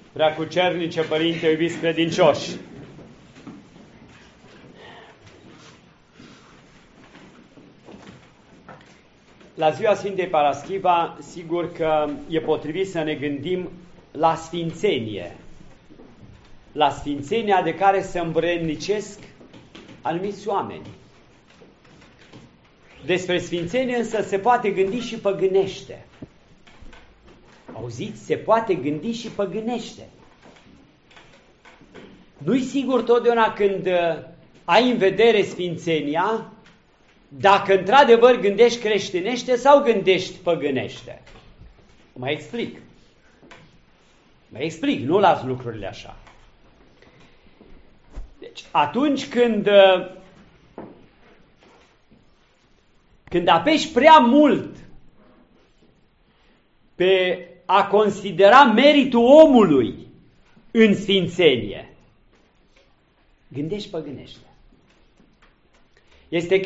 Preacucernice Părinte, iubiți credincioși, la ziua Sfintei Paraschiva, sigur că e potrivit să ne gândim la sfințenie, la sfințenia de care se îmbrădnicesc anumiți oameni. Despre sfințenie însă se poate gândi și păgânește. Auziți? Se poate gândi și păgânește. Nu-i sigur totdeauna când ai în vedere sfințenia, dacă într-adevăr gândești creștinește sau gândești păgânește. Mai explic, nu las lucrurile așa. Deci, atunci când apeși prea mult pe a considera meritul omului în sfințenie, gândești păgânește. Este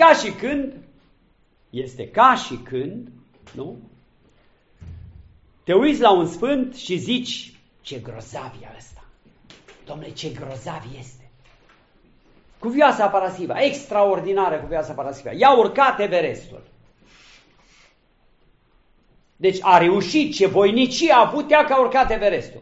ca și când, nu? Te uiți la un sfânt și zici, ce grozav e ăsta. Dom'le, ce grozav este. Cuvioasa Paraschiva, extraordinară Cuvioasa Paraschiva. I-a urcat Everestul. Deci a reușit, ce voinicie a avut ea că a urcat Everestul.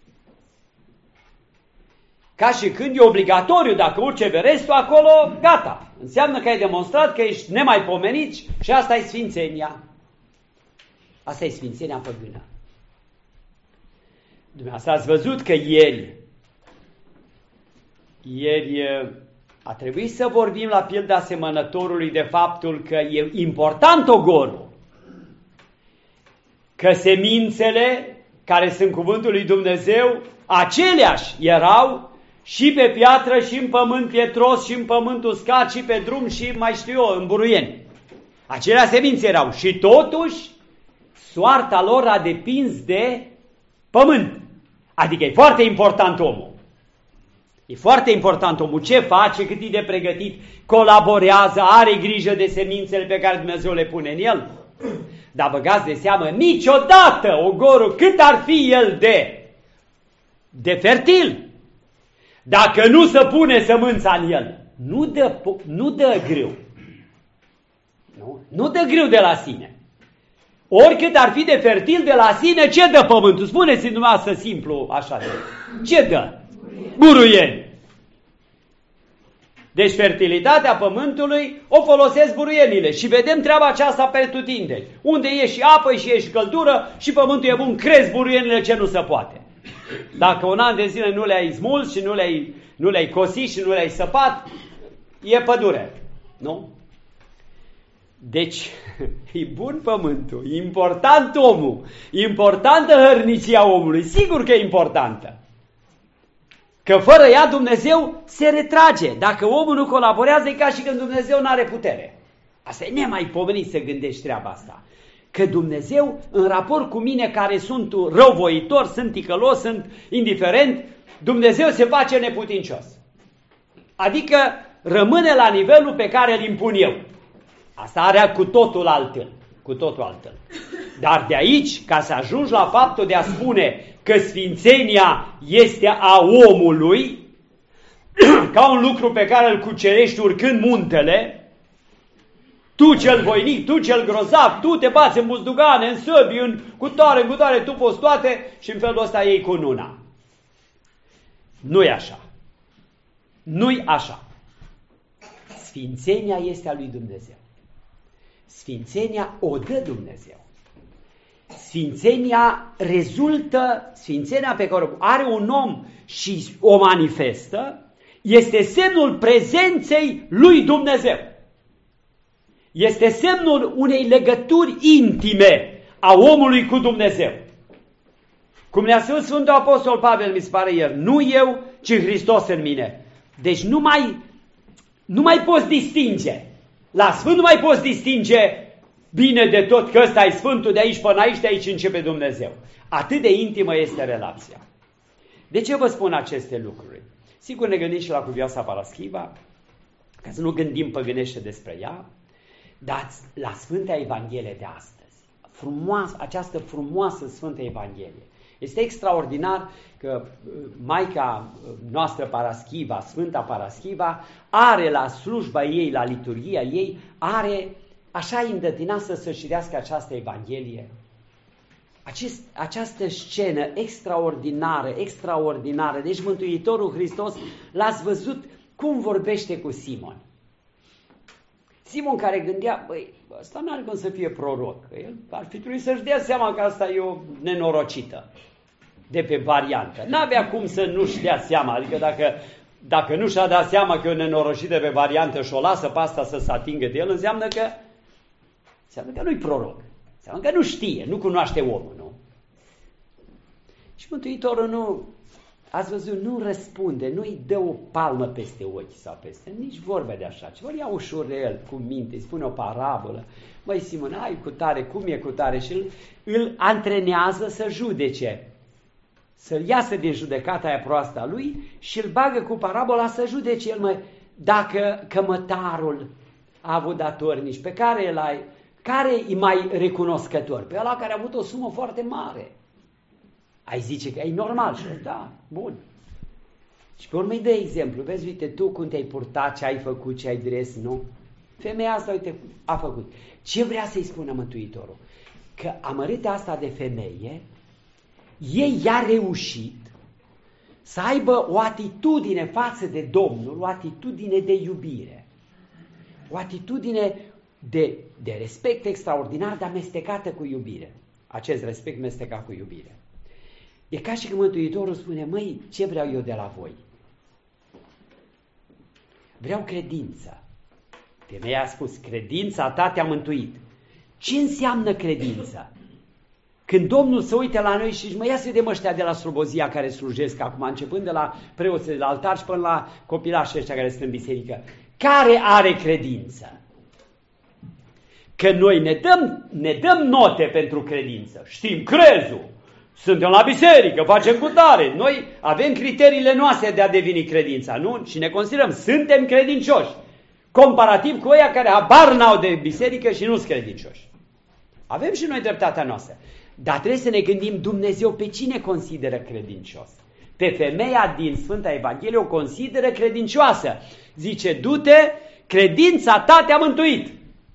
Ca și când e obligatoriu, dacă urci Everestul, acolo, gata. Înseamnă că ai demonstrat că ești nemaipomenit și asta e sfințenia. Asta e sfințenia păgână. Dumneavoastră ați văzut că ieri a trebuit să vorbim la pilda semănătorului de faptul că e important ogorul. Că semințele care sunt cuvântul lui Dumnezeu, aceleași erau și pe piatră, și în pământ pietros, și în pământ uscat, și pe drum, și mai știu eu, în buruieni. Acelea semințe erau și totuși soarta lor a depins de pământ. Adică e foarte important omul. E foarte important omul. Ce face, cât e de pregătit, colaborează, are grijă de semințele pe care Dumnezeu le pune în el. Dar băgați de seamă, niciodată ogorul, cât ar fi el de fertil, dacă nu se pune sămânța în el, nu dă grâu. Nu dă grâu de la sine. Oricât ar fi de fertil de la sine, ce dă pământul? Spuneți-mi dumneavoastră simplu așa. Ce dă? Buruieni. Deci fertilitatea pământului o folosesc buruienile și vedem treaba aceasta pretutindeni. Unde e și apă și e și căldură și pământul e bun, cresc buruienile ce nu se poate. Dacă un an de zile nu le-ai smuls și nu le-ai cosit și nu le-ai săpat, e pădure. Nu? Deci, e bun pământul, e important omul, e importantă hărnicia omului, sigur că e importantă. Că fără ea Dumnezeu se retrage. Dacă omul nu colaborează, e ca și când Dumnezeu nu are putere. Asta e nemaipomenit să gândești treaba asta. Că Dumnezeu, în raport cu mine care sunt răuvoitor, sunt ticălos, sunt indiferent, Dumnezeu se face neputincios. Adică rămâne la nivelul pe care îl impun eu. Asta are cu totul altfel. Dar de aici, ca să ajungi la faptul de a spune că sfințenia este a omului, ca un lucru pe care îl cucerești urcând muntele, tu cel voinic, tu cel grozav, tu te bați în buzdugane, în săbi, în cutare, tu poți toate și în felul ăsta iei cununa. Nu-i așa. Nu-i așa. Sfințenia este a lui Dumnezeu. Sfințenia o dă Dumnezeu. Sfințenia pe care o are un om și o manifestă, este semnul prezenței lui Dumnezeu. Este semnul unei legături intime a omului cu Dumnezeu. Cum ne-a spus Sfântul Apostol Pavel, mi se pare ieri, nu eu, ci Hristos în mine. Deci nu mai poți distinge. La Sfânt nu mai poți distinge bine de tot că ăsta e Sfântul, de aici până aici, de aici începe Dumnezeu. Atât de intimă este relația. De ce vă spun aceste lucruri? Sigur ne gândim și la Cuvioasa Paraschiva, ca să nu gândim păgânește despre ea, dar la Sfânta Evanghelie de astăzi, această frumoasă Sfântă Evanghelie, Este extraordinar că Maica noastră Paraschiva, Sfânta Paraschiva, are la slujba ei, la liturghia ei, are așa îndătinat să știrească această Evanghelie. Această scenă extraordinară, deci Mântuitorul Hristos l-ați văzut cum vorbește cu Simon. Simon care gândea, ăsta n-are cum să fie proroc, el ar fi trebuit să-și dea seama că asta e o nenorocită de pe variantă. N-avea cum să nu-și dea seama, adică dacă nu și-a dat seama că e o nenorocită pe variantă și o lasă pe asta să se atingă de el, înseamnă că nu-i proroc. Înseamnă că nu știe, nu cunoaște omul, nu? Și Mântuitorul ați văzut, nu răspunde, nu-i dă o palmă peste ochi sau peste, nici vorbe de așa ceva. Îl ia ușor de el, cu minte, îi spune o parabolă. Măi, Simon, ai cu tare, cum e cu tare? Și îl antrenează să judece, să-l iasă din judecata aia proastă a lui și îl bagă cu parabola să judece el, dacă cămătarul a avut datornici, pe care e mai recunoscător? Pe ăla care a avut o sumă foarte mare. Ai zice că e normal și da, bun. Și pe urmă îi dă exemplu. Vezi, uite, tu cum te-ai purtat, ce ai făcut, ce ai dres, nu? Femeia asta, uite, a făcut. Ce vrea să-i spună Mântuitorul? Că amărâtea asta de femeie, ei i-a reușit să aibă o atitudine față de Domnul, o atitudine de iubire, o atitudine de respect extraordinar, dar amestecată cu iubire. Acest respect mestecat cu iubire. E ca și când Mântuitorul spune, măi, ce vreau eu de la voi? Vreau credință. Femeia a spus, credința ta te-a mântuit. Ce înseamnă credință? Când Domnul se uite la noi și își ia să vedem ăștia de la Slobozia care slujesc acum, începând de la preoții de la altar și până la copilașii ăștia care sunt în biserică, care are credință? Că noi ne dăm note pentru credință. Știm crezul. Suntem la biserică, facem cutare. Noi avem criteriile noastre de a deveni credința, nu? Și ne considerăm, suntem credincioși. Comparativ cu ăia care habar n-au de biserică și nu sunt credincioși. Avem și noi dreptatea noastră. Dar trebuie să ne gândim, Dumnezeu pe cine consideră credincios? Pe femeia din Sfânta Evanghelie o consideră credincioasă. Zice, du-te, credința ta te-a mântuit.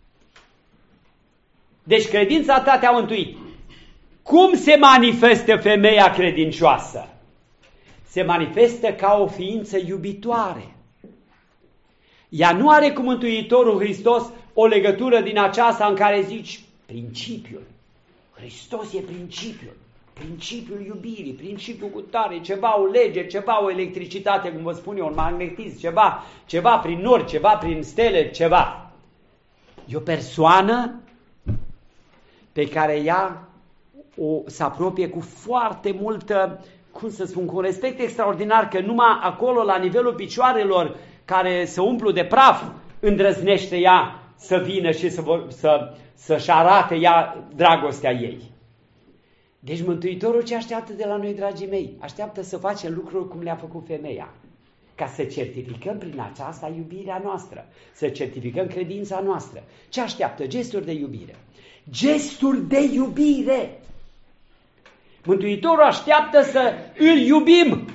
Deci credința ta te-a mântuit. Cum se manifestă femeia credincioasă? Se manifestă ca o ființă iubitoare. Ea nu are cu Mântuitorul Hristos o legătură din aceasta în care zici principiul. Hristos e principiul iubirii, principiul cutare, ceva o lege, ceva o electricitate, cum vă spun eu, un magnetism, ceva prin nori, ceva prin stele, ceva. E o persoană pe care ea se apropie cu foarte multă, cu un respect extraordinar, că numai acolo, la nivelul picioarelor care se umplu de praf, îndrăznește ea să vină și să-și arate ea dragostea ei. Deci Mântuitorul ce așteaptă de la noi, dragii mei? Așteaptă să facem lucruri cum le-a făcut femeia, ca să certificăm prin aceasta iubirea noastră, să certificăm credința noastră. Ce așteaptă? Gesturi de iubire. Gesturi de iubire! Mântuitorul așteaptă să îl iubim,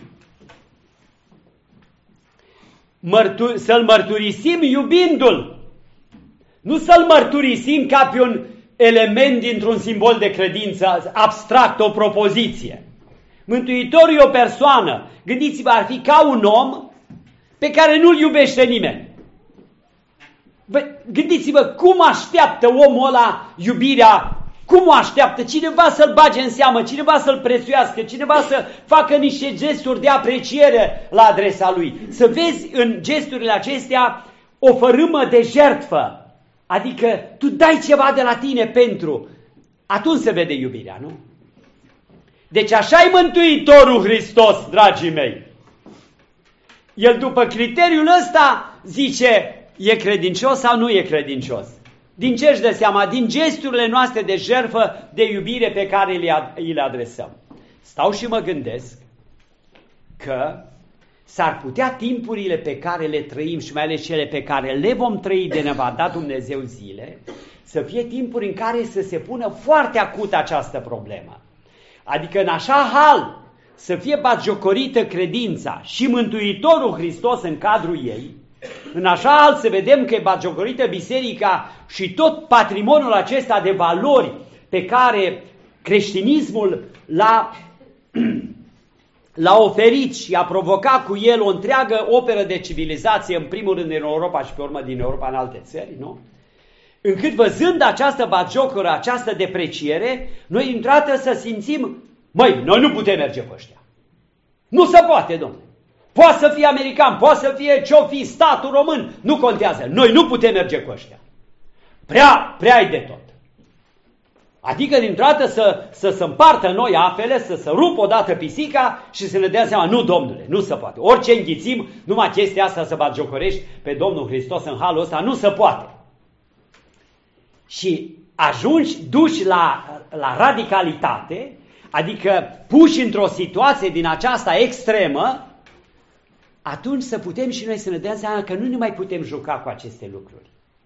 să-l mărturisim iubindu-l, nu să-l mărturisim ca pe un element dintr-un simbol de credință abstract, o propoziție. Mântuitorul e o persoană, gândiți-vă, ar fi ca un om pe care nu-l iubește nimeni. Gândiți-vă cum așteaptă omul ăla iubirea. Cum o așteaptă? Cineva să-l bage în seamă, cineva să-l prețuiască, cineva să facă niște gesturi de apreciere la adresa lui. Să vezi în gesturile acestea o fărâmă de jertfă. Adică tu dai ceva de la tine pentru. Atunci se vede iubirea, nu? Deci așa-i Mântuitorul Hristos, dragii mei. El după criteriul ăsta zice, e credincios sau nu e credincios? Din ce își dă seama? Din gesturile noastre de jertfă, de iubire pe care îi le adresăm. Stau și mă gândesc că s-ar putea timpurile pe care le trăim și mai ales cele pe care le vom trăi de ne va da Dumnezeu zile, să fie timpuri în care să se pună foarte acut această problemă. adică în așa hal să fie batjocorită credința și Mântuitorul Hristos în cadrul ei, în așa hal să vedem că e batjocorită biserica și tot patrimoniul acesta de valori pe care creștinismul l-a oferit și a provocat cu el o întreagă operă de civilizație, în primul rând în Europa și pe urmă din Europa în alte țări, nu? Încât văzând această batjocoră, această depreciere, noi dintr-o dată să simțim, măi, noi nu putem merge pe ăștia. Nu se poate, domnule. Poate să fie american, poate să fie ce-o fi statul român, nu contează. Noi nu putem merge cu ăștia. Prea e de tot. Adică dintr-o dată să se împartă noi apele, să se rupă odată pisica și să ne dea seama, nu, domnule, nu se poate. Orice înghițim, numai chestia asta să batjocorești pe Domnul Hristos în halul ăsta, nu se poate. Și duși la radicalitate, adică puși într-o situație din aceasta extremă, atunci să putem și noi să ne dăm seama că nu ne mai putem juca cu aceste lucruri.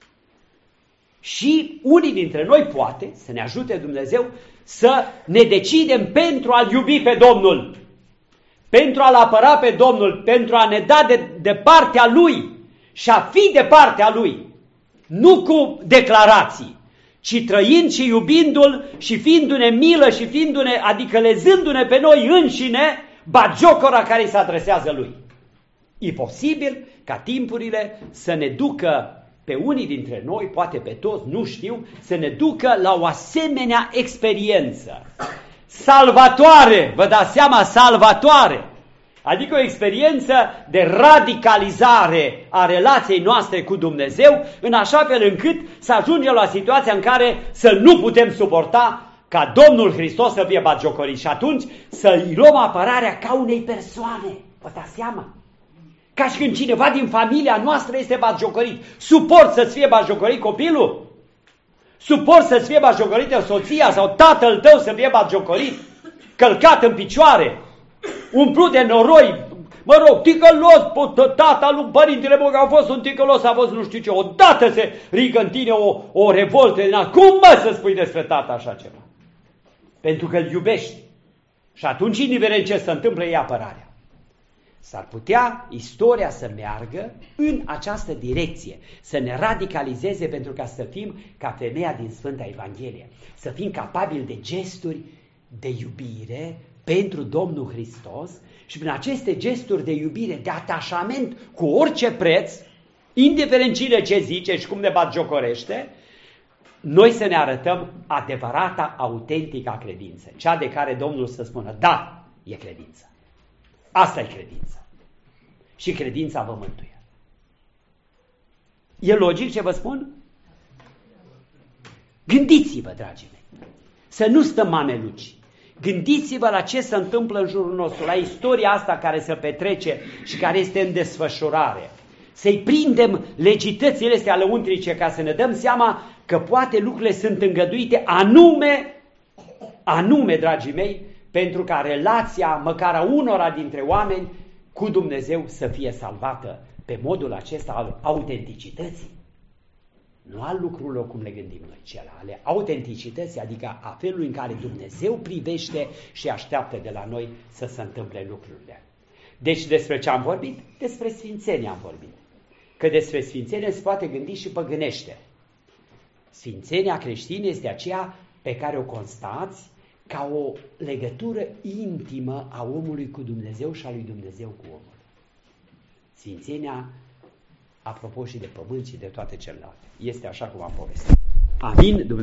Și unii dintre noi poate să ne ajute Dumnezeu să ne decidem pentru a-L iubi pe Domnul, pentru a-L apăra pe Domnul, pentru a ne da de partea Lui și a fi de partea Lui, nu cu declarații, ci trăind și iubindu-L și fiindu-ne milă și fiindu-ne, adică lezându-ne pe noi înșine, batjocora care îi se adresează Lui. E posibil ca timpurile să ne ducă pe unii dintre noi, poate pe toți, nu știu, să ne ducă la o asemenea experiență salvatoare, vă dați seama, salvatoare, adică o experiență de radicalizare a relației noastre cu Dumnezeu, în așa fel încât să ajungem la situația în care să nu putem suporta ca Domnul Hristos să fie batjocorit și atunci să-i luăm apărarea ca unei persoane, vă dați seama? Ca și când cineva din familia noastră este batjocorit. Suport să-ți fie batjocorit copilul? Suport să-ți fie batjocorită soția sau tatăl tău să fie batjocorit? Călcat în picioare? Umplut de noroi? Mă rog, ticălos, tata lui părintele meu că a fost un ticălos, a fost nu știu ce. Odată se ridică în tine o revoltă. Cum să spui despre tata așa ceva? Pentru că îl iubești. Și atunci, indiferent ce se întâmplă, e apărarea. S-ar putea istoria să meargă în această direcție, să ne radicalizeze pentru ca să fim ca femeia din Sfânta Evanghelie, să fim capabili de gesturi de iubire pentru Domnul Hristos și prin aceste gesturi de iubire, de atașament cu orice preț, indiferent cine ce zice și cum ne batjocorește, noi să ne arătăm adevărata, autentică credință, cea de care Domnul să spună, da, e credință. Asta e credința. Și credința vă mântuie. E logic ce vă spun? Gândiți-vă, dragii mei, să nu stăm mameluci. Gândiți-vă la ce se întâmplă în jurul nostru, la istoria asta care se petrece și care este în desfășurare. Să-i prindem legitățile astea lăuntrice ca să ne dăm seama că poate lucrurile sunt îngăduite anume, dragii mei, pentru ca relația, măcar a unora dintre oameni, cu Dumnezeu să fie salvată pe modul acesta al autenticității. Nu al lucrurilor cum le gândim noi, ci ale autenticității, adică a felului în care Dumnezeu privește și așteaptă de la noi să se întâmple lucrurile. Deci despre ce am vorbit? Despre sfințenie am vorbit. Că despre sfințenie se poate gândi și păgânește. Sfințenia creștină este aceea pe care o constați ca o legătură intimă a omului cu Dumnezeu și a lui Dumnezeu cu omul. Sfințenia, apropo și de pământ și de toate celelalte, este așa cum am povestit. Amin.